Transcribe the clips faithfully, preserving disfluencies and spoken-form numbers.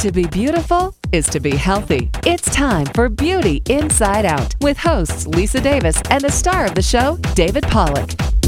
To be beautiful is to be healthy. It's time for Beauty Inside Out with hosts Lisa Davis and the star of the show, David Pollock.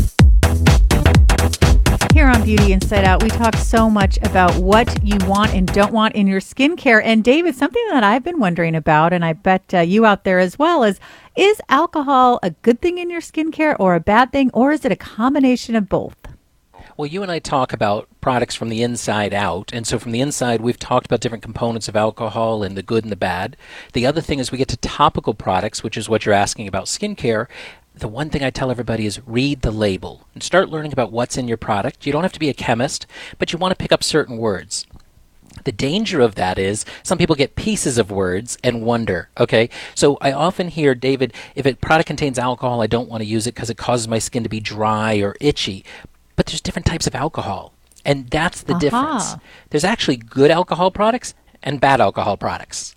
Here on Beauty Inside Out, we talk so much about what you want and don't want in your skincare. And David, something that I've been wondering about, and I bet uh, you out there as well, is is alcohol a good thing in your skincare or a bad thing, or is it a combination of both? Well, you and I talk about products from the inside out, and so from the inside, we've talked about different components of alcohol and the good and the bad. The other thing is we get to topical products, which is what you're asking about skincare. The one thing I tell everybody is read the label and start learning about what's in your product. You don't have to be a chemist, but you want to pick up certain words. The danger of that is some people get pieces of words and wonder, okay? So I often hear, David, if a product contains alcohol, I don't want to use it because it causes my skin to be dry or itchy. But there's different types of alcohol, and that's the Aha. difference. There's actually good alcohol products and bad alcohol products.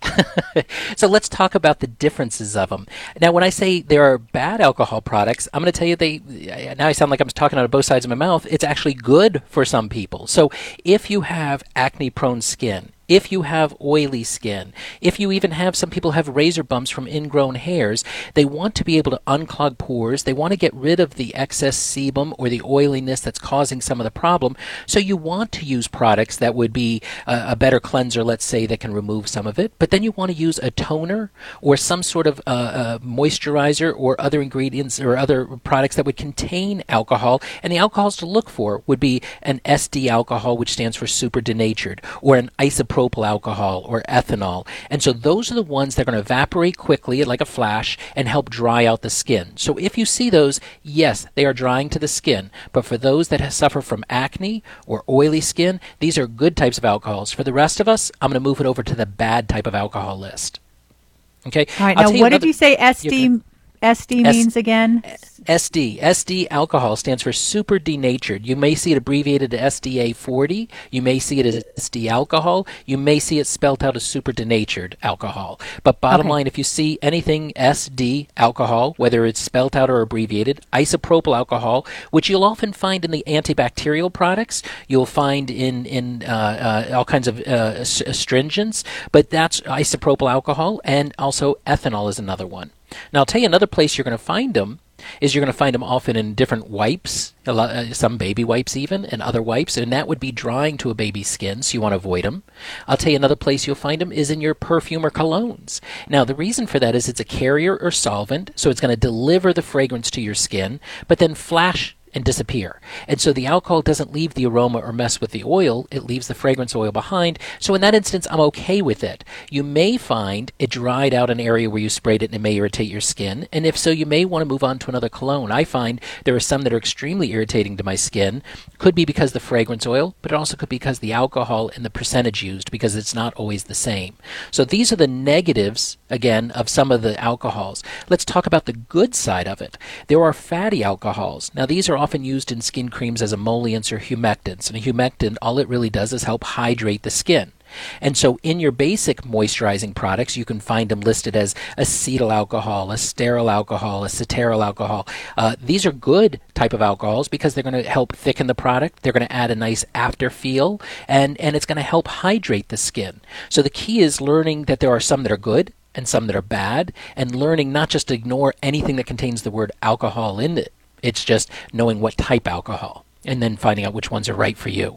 So let's talk about the differences of them. Now, when I say there are bad alcohol products, I'm going to tell you they, now I sound like I'm talking out of both sides of my mouth, it's actually good for some people. So if you have acne-prone skin, if you have oily skin, if you even have, some people have razor bumps from ingrown hairs, they want to be able to unclog pores. They want to get rid of the excess sebum or the oiliness that's causing some of the problem. So you want to use products that would be a, a better cleanser, let's say, that can remove some of it. But then you want to use a toner or some sort of uh, uh, moisturizer or other ingredients or other products that would contain alcohol. And the alcohols to look for would be an S D alcohol, which stands for super denatured, or an isopropyl alcohol or ethanol. And so those are the ones that are going to evaporate quickly like a flash and help dry out the skin. So if you see those, yes, they are drying to the skin. But for those that suffer from acne or oily skin, these are good types of alcohols. For the rest of us, I'm going to move it over to the bad type of alcohol list. Okay. All right. I'll now, what did you say S D S D S- means again? S D. S D alcohol stands for super denatured. You may see it abbreviated to S D A forty. You may see it as S D alcohol. You may see it spelled out as super denatured alcohol. But bottom Okay. line, if you see anything S D alcohol, whether it's spelled out or abbreviated, isopropyl alcohol, which you'll often find in the antibacterial products, you'll find in, in uh, uh, all kinds of uh, astringents, but that's isopropyl alcohol, and also ethanol is another one. Now, I'll tell you another place you're going to find them is you're going to find them often in different wipes, a lot, uh, some baby wipes even, and other wipes, and that would be drying to a baby's skin, so you want to avoid them. I'll tell you another place you'll find them is in your perfume or colognes. Now, the reason for that is it's a carrier or solvent, so it's going to deliver the fragrance to your skin, but then flash and disappear. And so the alcohol doesn't leave the aroma or mess with the oil, it leaves the fragrance oil behind. So in that instance, I'm okay with it. You may find it dried out an area where you sprayed it and it may irritate your skin. And if so, you may want to move on to another cologne. I find there are some that are extremely irritating to my skin. Could be because the fragrance oil, but it also could be because the alcohol and the percentage used, because it's not always the same. So these are the negatives, again, of some of the alcohols. Let's talk about the good side of it. There are fatty alcohols. Now, these are often used in skin creams as emollients or humectants. And a humectant, all it really does is help hydrate the skin. And so in your basic moisturizing products, you can find them listed as acetyl alcohol, a stearyl alcohol, a cetearyl alcohol. Uh, these are good type of alcohols because they're going to help thicken the product. They're going to add a nice after feel, and, and it's going to help hydrate the skin. So the key is learning that there are some that are good and some that are bad, and learning not just to ignore anything that contains the word alcohol in it. It's just knowing what type alcohol and then finding out which ones are right for you.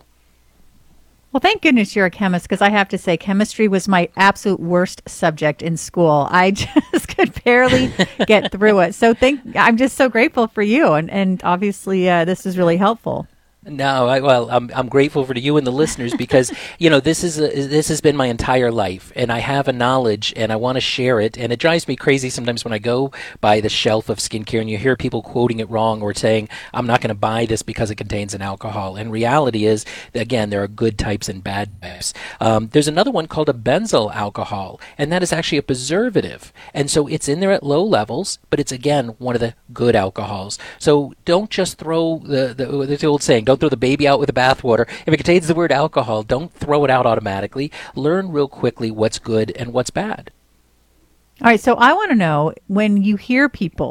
Well, thank goodness you're a chemist, because I have to say chemistry was my absolute worst subject in school. I just could barely get through it. So thank, I'm just so grateful for you. And, and obviously uh, this is really helpful. No, I, well, I'm I'm grateful for you and the listeners because you know this is a, this has been my entire life, and I have a knowledge, and I want to share it. And it drives me crazy sometimes when I go by the shelf of skincare and you hear people quoting it wrong or saying I'm not going to buy this because it contains an alcohol. And reality is, again, there are good types and bad types. Um, there's another one called a benzyl alcohol, and that is actually a preservative, and so it's in there at low levels, but it's again one of the good alcohols. So don't just throw the the, the old saying. Don't throw the baby out with the bathwater. If it contains the word alcohol, don't throw it out automatically. Learn real quickly what's good and what's bad. All right, so I want to know, when you hear people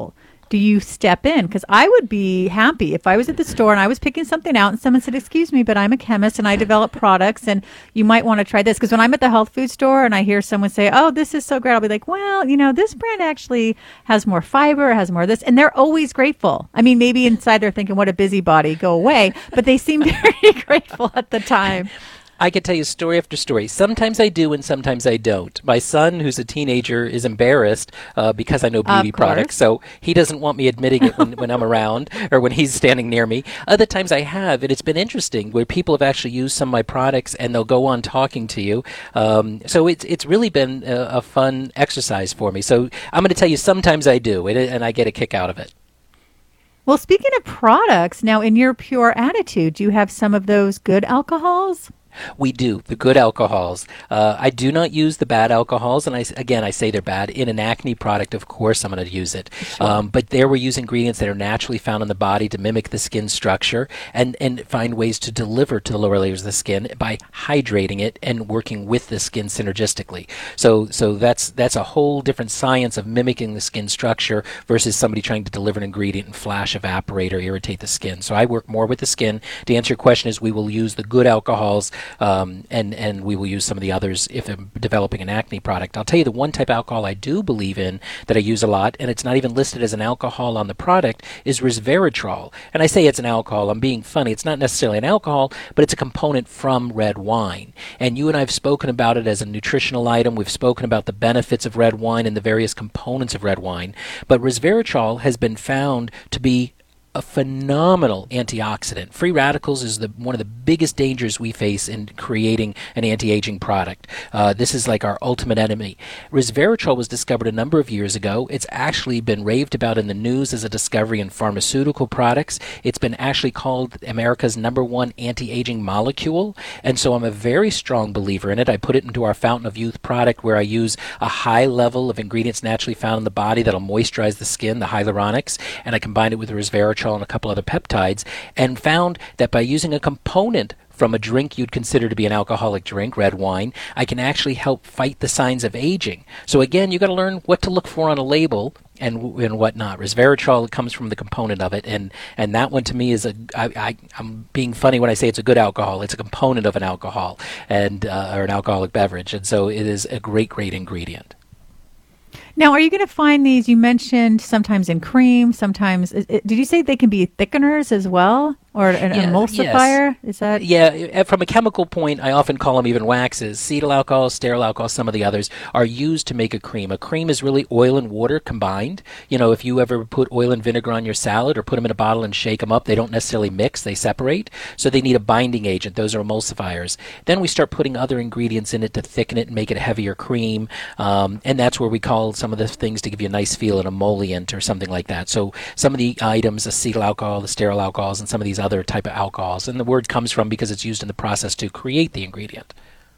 do you step in? Because I would be happy if I was at the store and I was picking something out and someone said, excuse me, but I'm a chemist and I develop products and you might want to try this. Because when I'm at the health food store and I hear someone say, oh, this is so great, I'll be like, well, you know, this brand actually has more fiber, has more of this. And they're always grateful. I mean, maybe inside they're thinking, what a busybody, go away. But they seem very grateful at the time. I could tell you story after story. Sometimes I do and sometimes I don't. My son, who's a teenager, is embarrassed uh, because I know beauty products, so he doesn't want me admitting it when, when I'm around or when he's standing near me. Other times I have, and it's been interesting where people have actually used some of my products and they'll go on talking to you. Um, so it's it's really been a, a fun exercise for me. So I'm going to tell you sometimes I do, and, and I get a kick out of it. Well, speaking of products, now in your Pure Attitude, do you have some of those good alcohols? We do, the good alcohols. Uh, I do not use the bad alcohols, and I, again, I say they're bad. In an acne product, of course, I'm going to use it. Sure. Um, but there we use ingredients that are naturally found in the body to mimic the skin structure and, and find ways to deliver to the lower layers of the skin by hydrating it and working with the skin synergistically. So so that's that's a whole different science of mimicking the skin structure versus somebody trying to deliver an ingredient and flash, evaporate, or irritate the skin. So I work more with the skin. To answer your question is we will use the good alcohols Um, and, and we will use some of the others if I'm developing an acne product. I'll tell you the one type of alcohol I do believe in that I use a lot, and it's not even listed as an alcohol on the product, is resveratrol. And I say it's an alcohol. I'm being funny. It's not necessarily an alcohol, but it's a component from red wine. And you and I have spoken about it as a nutritional item. We've spoken about the benefits of red wine and the various components of red wine. But resveratrol has been found to be a phenomenal antioxidant. Free radicals is the one of the biggest dangers we face in creating an anti-aging product. Uh, this is like our ultimate enemy. Resveratrol was discovered a number of years ago. It's actually been raved about in the news as a discovery in pharmaceutical products. It's been actually called America's number one anti-aging molecule, and so I'm a very strong believer in it. I put it into our Fountain of Youth product where I use a high level of ingredients naturally found in the body that'll moisturize the skin, the hyaluronics, and I combine it with resveratrol and a couple other peptides, and found that by using a component from a drink you'd consider to be an alcoholic drink, red wine, I can actually help fight the signs of aging. So again, you got to learn what to look for on a label and and whatnot. Resveratrol comes from the component of it, and and that one to me is a. I, I I'm being funny when I say it's a good alcohol. It's a component of an alcohol and uh, or an alcoholic beverage, and so it is a great great ingredient. Now, are you going to find these, you mentioned sometimes in cream, sometimes, is it, did you say they can be thickeners as well? Or an yeah, emulsifier? Yes. Is that? Yeah, from a chemical point, I often call them even waxes. Cetyl alcohol, stearyl alcohol, some of the others are used to make a cream. A cream is really oil and water combined. You know, if you ever put oil and vinegar on your salad or put them in a bottle and shake them up, they don't necessarily mix, they separate. So they need a binding agent. Those are emulsifiers. Then we start putting other ingredients in it to thicken it and make it a heavier cream. Um, and that's where we call some of the things to give you a nice feel, an emollient or something like that. So some of the items, the cetyl alcohol, the stearyl alcohols, and some of these other type of alcohols, and the word comes from because it's used in the process to create the ingredient.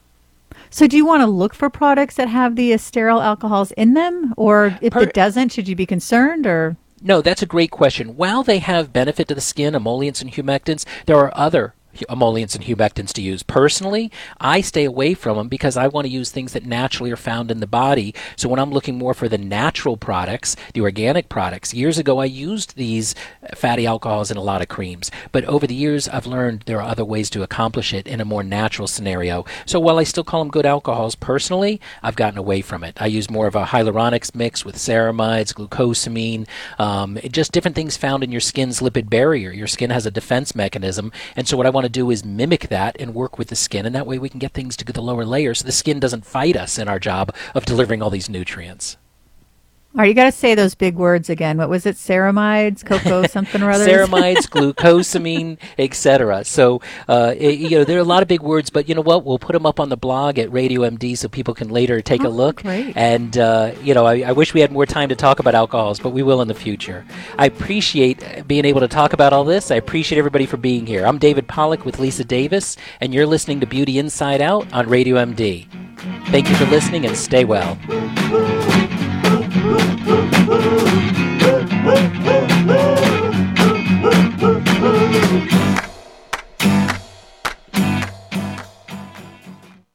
So do you want to look for products that have the stearyl alcohols in them, or if per- it doesn't, should you be concerned? Or no, that's a great question. While they have benefit to the skin, emollients and humectants, there are other emollients and humectants to use. Personally, I stay away from them because I want to use things that naturally are found in the body. So when I'm looking more for the natural products, the organic products, years ago I used these fatty alcohols in a lot of creams. But over the years I've learned there are other ways to accomplish it in a more natural scenario. So while I still call them good alcohols, personally, I've gotten away from it. I use more of a hyaluronics mix with ceramides, glucosamine, um, just different things found in your skin's lipid barrier. Your skin has a defense mechanism, and so what I want to do is mimic that and work with the skin, and that way we can get things to the lower layers so the skin doesn't fight us in our job of delivering all these nutrients. All right, you got to say those big words again. What was it? Ceramides, cocoa, something or other? Ceramides, glucosamine, et cetera. So, uh, it, you know, there are a lot of big words, but you know what? We'll put them up on the blog at Radio M D so people can later take oh, a look. Great. And, uh, you know, I, I wish we had more time to talk about alcohols, but we will in the future. I appreciate being able to talk about all this. I appreciate everybody for being here. I'm David Pollack with Lisa Davis, and you're listening to Beauty Inside Out on Radio M D. Thank you for listening, and stay well.